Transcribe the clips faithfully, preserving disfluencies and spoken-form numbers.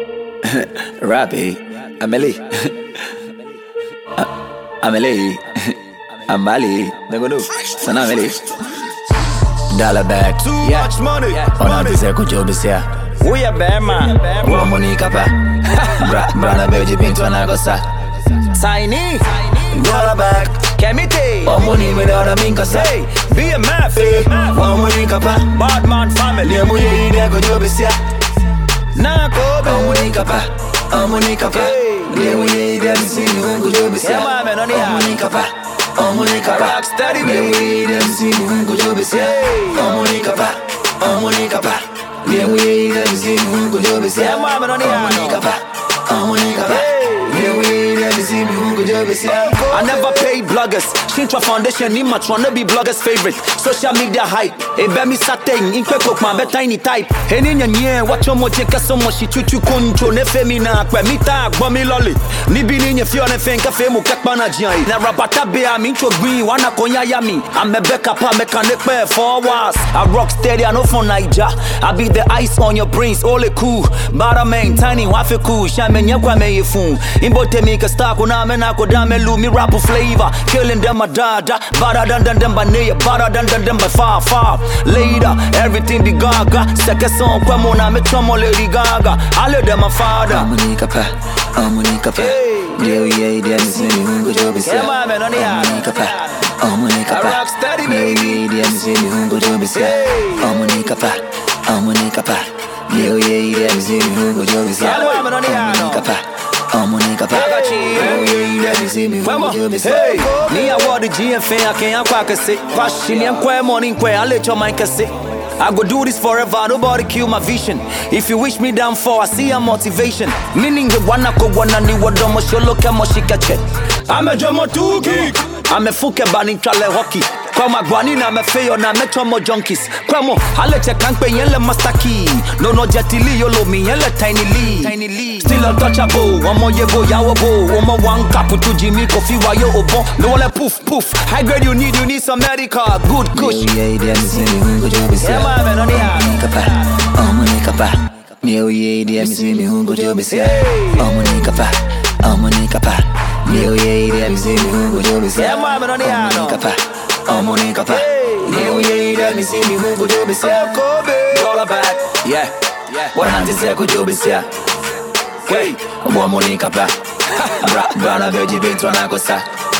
Rabi, Amelie, Amelie, Amali, Negono, Sana Amelie. Dollar bag, Too yeah. much money. On a dessert, job is here. We a bear man. One money capa. Brana Belgi Pinto and Agosa. Tiny. Dollar bag, Kemite. one money without a minka say. Be a math. One money capa. Bad man family. Yeah, money, there go job is here. Nah, go One money capa. One money capa. Yeah, we there to see you go job is here. Yeah, man, on the One money capa. One money capa. Rock steady, Yeah, we there to see you go job is here. One money capa. One money capa. Yeah, we there to see you go job is here. Yeah, man, on the One money capa. One money capa. Yeah, we there to see you go job is here. I never paid bloggers. Shintra Foundation, ni much wanna be bloggers' favorite. Social media hype. A bemi satin, in quick man, bet tiny type. And in your year, watch your mojeka so much she chuchu kuncho, ne femina, quemita, bommy lolly. Nibi in your fiona fenka femu kakbana jai. Na rabata be a mincho green, wana konya yami. I'm a backup, I'm a connect four was. I rock steady, I know for Niger. I be the ice on your brains, all it cool. Bada man, tiny, waffle cool, shaman yakwa me ye fool. Imbote make a star, kuna mena kodame lu, mi rap flavor. Killing them a dada, better than them, them by near, better than them by far, far. Later, everything be gaga. Second song, come on, I'm a trouble, Lady Gaga. I let them a father. Amonika pa, Amonika pa. Yeah, yeah, yeah, see me go job is here. Yeah, man, on the Amonika pa, Amonika pa. rock steady, Yeah, yeah, yeah, see me go job is here. Amonika pa, Amonika pa. Yeah, yeah, yeah, see me go job is here. Yeah, man, on the Amonika pa, Amonika pa. I got you. Yeah, yeah, yeah, see me Come go on, job is hey, here. me I want the G F A, I can't quack a sick. Question and quay morning, quay, I let your mind say. I go do this forever, nobody kill my vision. If you wish me down for, I see a motivation. Meaning the one I go one and you would almost show look at my check. I'm a drummer two geek. I'm a fuke banning trale hockey. Come a guanin, I'm a fail, I'm a trauma junkies. Come on, I let you can't pay yellow mastaki. No, no, jetty yolo me, yellow tiny lee. Tiny lee. Still untouchable, one more year go, yawabo. One more one cup to Jimmy coffee while you open. No one poof, poof. High grade you need, you need some medical. Good kush. Yeah, yeah, yeah, see me go job is here. Yeah, man, on the Amonika pa, Amonika pa. Yeah, yeah, yeah, see me go job is here. Amonika pa, Amonika pa. Yeah, yeah, yeah, see me go job is here. Yeah, man, on the Amonika pa, Amonika pa. Yeah, yeah, yeah, see me go job is here. Dollar bag, yeah, yeah. One hundred say go job is here. Hey, Amonika pa. Brana Belgi Pinto and Agosa.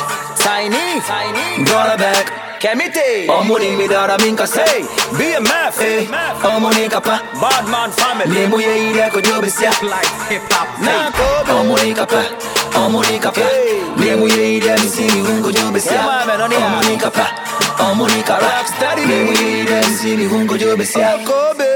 Tiny, tiny. Dollar bag. Kemite. Omoni without a minka say. Be a math. Hey, Omonika pa. Bad man family. Nemo ye ide ko job is here. Like hip hop. Nah, Omonika pa, Omonika pa. Nemo ye ide mi see me go job is here. Yeah, man, on the Omonika pa, Omonika pa. Rock steady. Nemo ye ide mi see me go job is here. Kobe.